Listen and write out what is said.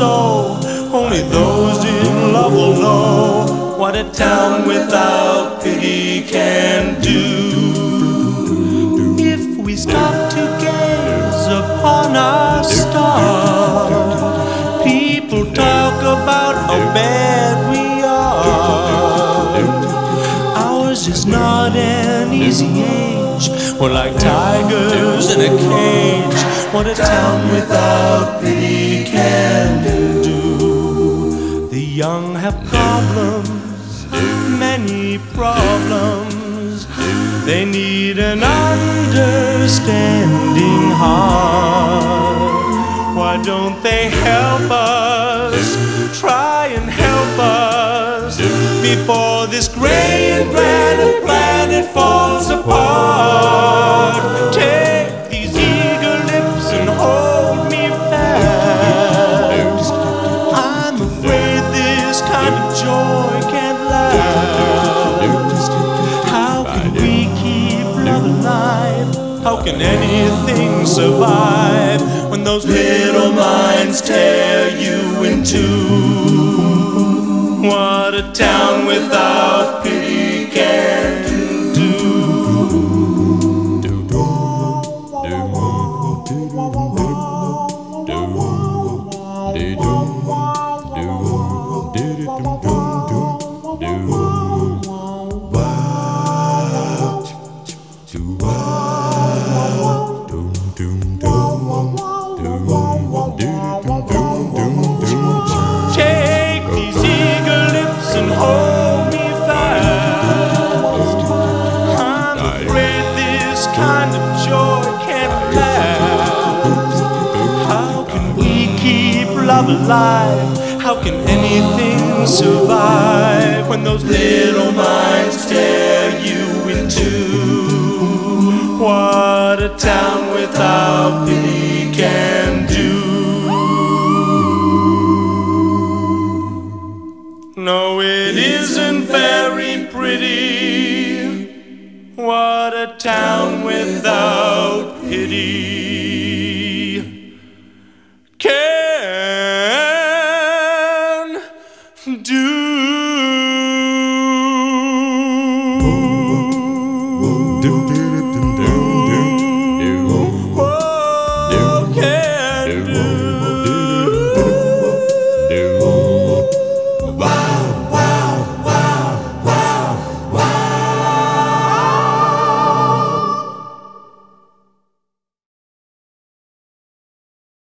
so. Only those in love will know what a town without pity can do. If we stop to gaze upon our star, people talk about how bad we are. Ours is not an easy age. We're like tigers in a cage. What a town without pity can do. The young have problems, many problems. They need an understanding heart. Why don't they help us? Try and help us before this gray and granite planet falls apart. Take these eager lips and hold me fast. I'm afraid this kind of joy can't last. How can we keep love alive? How can anything survive when those little minds tear you in two? What a town without pity can do. Take these eager lips and hold me fast. I'm afraid this kind of joy can't last. How can we keep love alive? How can anything survive when those little minds tear you in two? What a town without pity can do. No, it isn't very pretty. What a town